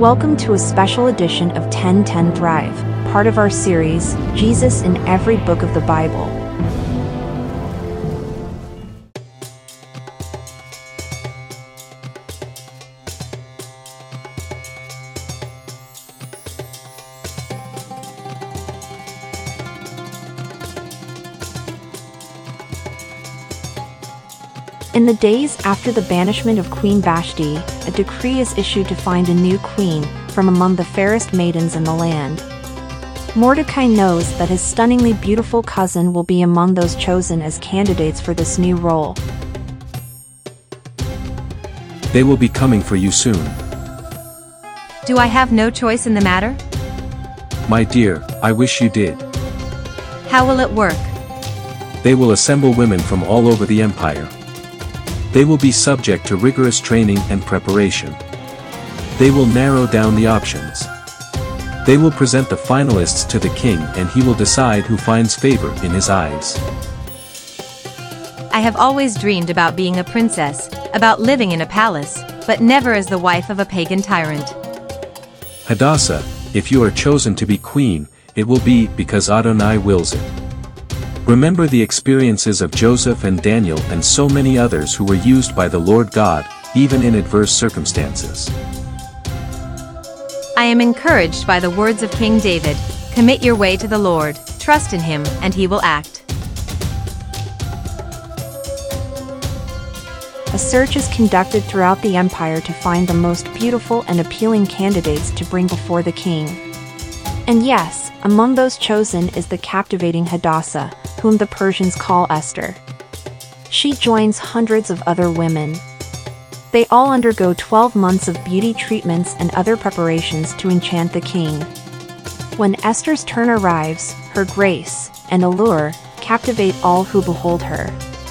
Welcome to a special edition of 1010 Thrive, part of our series, Jesus in Every Book of the Bible. In the days after the banishment of Queen Vashti, a decree is issued to find a new queen from among the fairest maidens in the land. Mordecai knows that his stunningly beautiful cousin will be among those chosen as candidates for this new role. They will be coming for you soon. Do I have no choice in the matter? My dear, I wish you did. How will it work? They will assemble women from all over the empire. They will be subject to rigorous training and preparation. They will narrow down the options. They will present the finalists to the king and he will decide who finds favor in his eyes. I have always dreamed about being a princess, about living in a palace, but never as the wife of a pagan tyrant. Hadassah, if you are chosen to be queen, it will be because Adonai wills it. Remember the experiences of Joseph and Daniel and so many others who were used by the Lord God, even in adverse circumstances. I am encouraged by the words of King David. Commit your way to the Lord, trust in him, and he will act. A search is conducted throughout the empire to find the most beautiful and appealing candidates to bring before the king. And yes, among those chosen is the captivating Hadassah, whom the Persians call Esther. She joins hundreds of other women. They all undergo 12 months of beauty treatments and other preparations to enchant the king. When Esther's turn arrives, her grace and allure captivate all who behold her.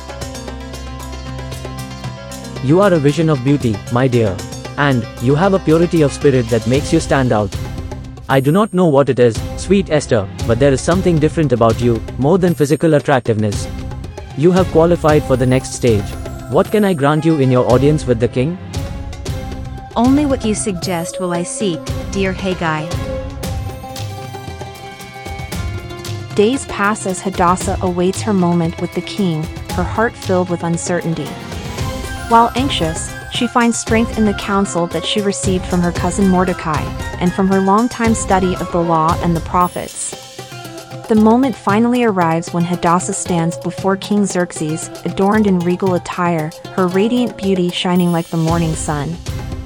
You are a vision of beauty, my dear, and you have a purity of spirit that makes you stand out. I do not know what it is, sweet Esther, but there is something different about you, more than physical attractiveness. You have qualified for the next stage. What can I grant you in your audience with the king? Only what you suggest will I seek, dear Haggai. Days pass as Hadassah awaits her moment with the king, her heart filled with uncertainty. While anxious, she finds strength in the counsel that she received from her cousin Mordecai, and from her long-time study of the law and the prophets. The moment finally arrives when Hadassah stands before King Xerxes, adorned in regal attire, her radiant beauty shining like the morning sun.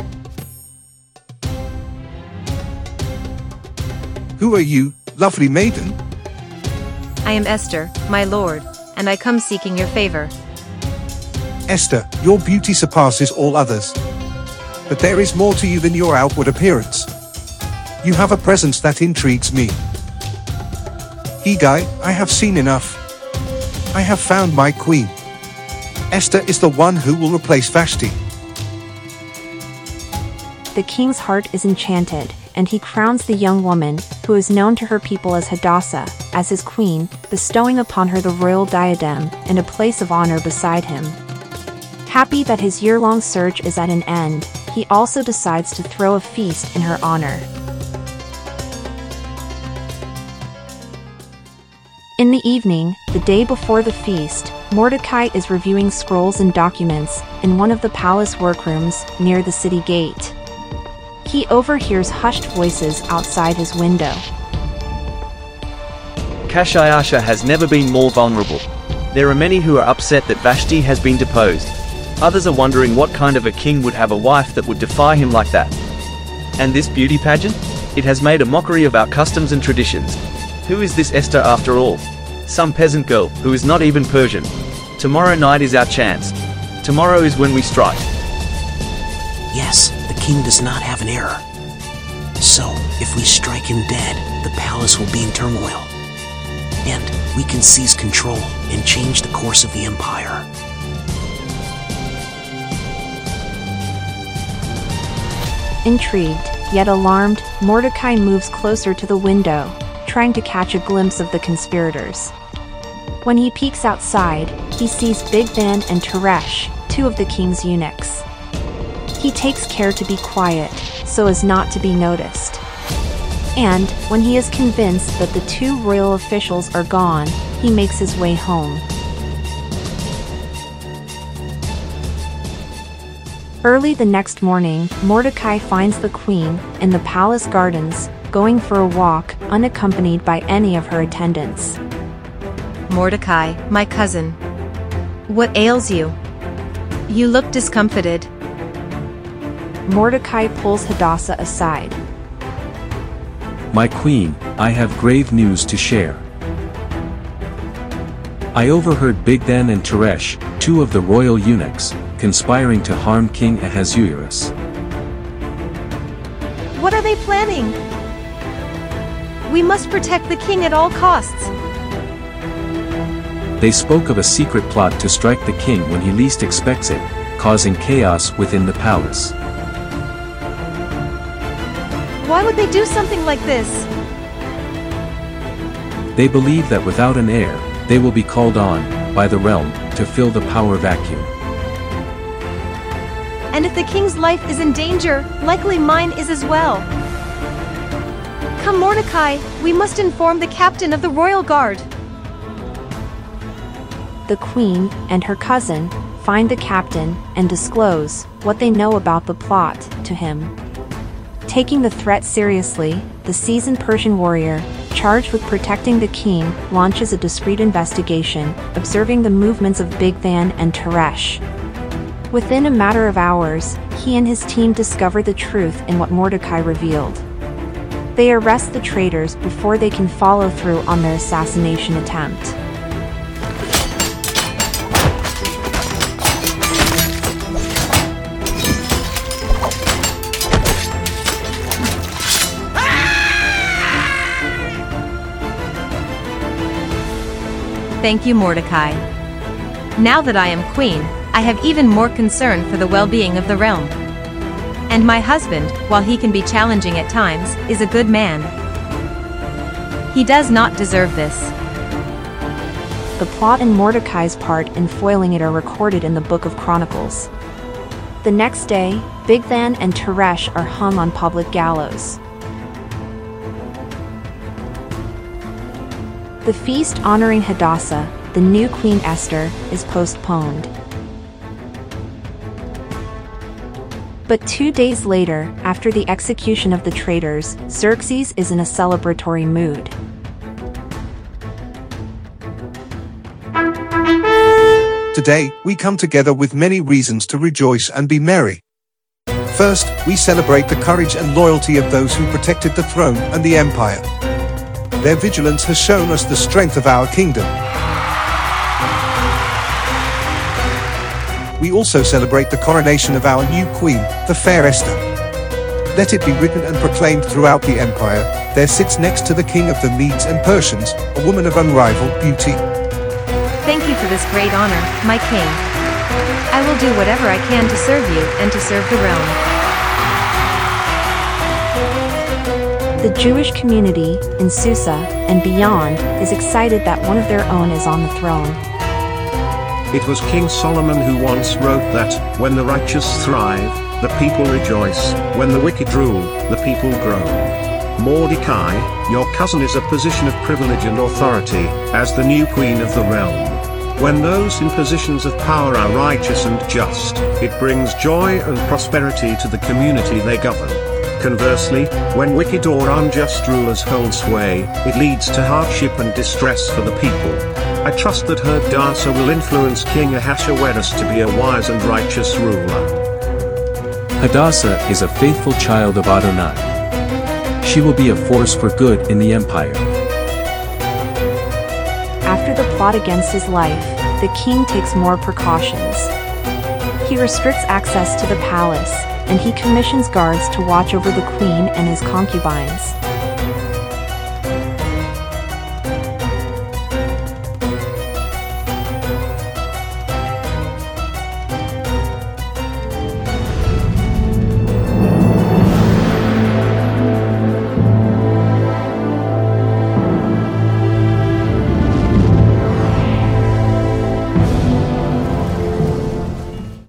Who are you, lovely maiden? I am Esther, my lord, and I come seeking your favor. Esther, your beauty surpasses all others. But there is more to you than your outward appearance. You have a presence that intrigues me. Haggai, I have seen enough. I have found my queen. Esther is the one who will replace Vashti. The king's heart is enchanted, and he crowns the young woman, who is known to her people as Hadassah, as his queen, bestowing upon her the royal diadem and a place of honor beside him. Happy that his year-long search is at an end, he also decides to throw a feast in her honor. In the evening, the day before the feast, Mordecai is reviewing scrolls and documents in one of the palace workrooms near the city gate. He overhears hushed voices outside his window. Kashayasha has never been more vulnerable. There are many who are upset that Vashti has been deposed. Others are wondering what kind of a king would have a wife that would defy him like that. And this beauty pageant? It has made a mockery of our customs and traditions. Who is this Esther after all? Some peasant girl, who is not even Persian. Tomorrow night is our chance. Tomorrow is when we strike. Yes, the king does not have an error. So, if we strike him dead, the palace will be in turmoil. And we can seize control and change the course of the empire. Intrigued, yet alarmed, Mordecai moves closer to the window, trying to catch a glimpse of the conspirators. When he peeks outside, he sees Bigthan and Teresh, two of the king's eunuchs. He takes care to be quiet, so as not to be noticed. And, when he is convinced that the two royal officials are gone, he makes his way home. Early the next morning, Mordecai finds the queen in the palace gardens, going for a walk, unaccompanied by any of her attendants. Mordecai, my cousin. What ails you? You look discomfited. Mordecai pulls Hadassah aside. My queen, I have grave news to share. I overheard Bigthan and Teresh, two of the royal eunuchs, conspiring to harm King Ahasuerus. What are they planning? We must protect the king at all costs. They spoke of a secret plot to strike the king when he least expects it, causing chaos within the palace. Why would they do something like this? They believe that without an heir, they will be called on, by the realm, to fill the power vacuum. And if the king's life is in danger, likely mine is as well. Come Mordecai, we must inform the captain of the royal guard. The queen and her cousin find the captain and disclose what they know about the plot to him. Taking the threat seriously, the seasoned Persian warrior, charged with protecting the king, launches a discreet investigation, observing the movements of Bigthan and Teresh. Within a matter of hours, he and his team discover the truth in what Mordecai revealed. They arrest the traitors before they can follow through on their assassination attempt. Thank you, Mordecai. Now that I am queen, I have even more concern for the well-being of the realm. And my husband, while he can be challenging at times, is a good man. He does not deserve this. The plot and Mordecai's part in foiling it are recorded in the Book of Chronicles. The next day, Bigthan and Teresh are hung on public gallows. The feast honoring Hadassah, the new Queen Esther, is postponed. But 2 days later, after the execution of the traitors, Xerxes is in a celebratory mood. Today, we come together with many reasons to rejoice and be merry. First, we celebrate the courage and loyalty of those who protected the throne and the empire. Their vigilance has shown us the strength of our kingdom. We also celebrate the coronation of our new queen, the fair Esther. Let it be written and proclaimed throughout the empire, there sits next to the king of the Medes and Persians, a woman of unrivaled beauty. Thank you for this great honor, my king. I will do whatever I can to serve you and to serve the realm. The Jewish community, in Susa and beyond, is excited that one of their own is on the throne. It was King Solomon who once wrote that, when the righteous thrive, the people rejoice, when the wicked rule, the people groan. Mordecai, your cousin is a position of privilege and authority, as the new queen of the realm. When those in positions of power are righteous and just, it brings joy and prosperity to the community they govern. Conversely, when wicked or unjust rulers hold sway, it leads to hardship and distress for the people. I trust that Hadassah will influence King Ahasuerus to be a wise and righteous ruler. Hadassah is a faithful child of Adonai. She will be a force for good in the empire. After the plot against his life, the king takes more precautions. He restricts access to the palace, and he commissions guards to watch over the queen and his concubines.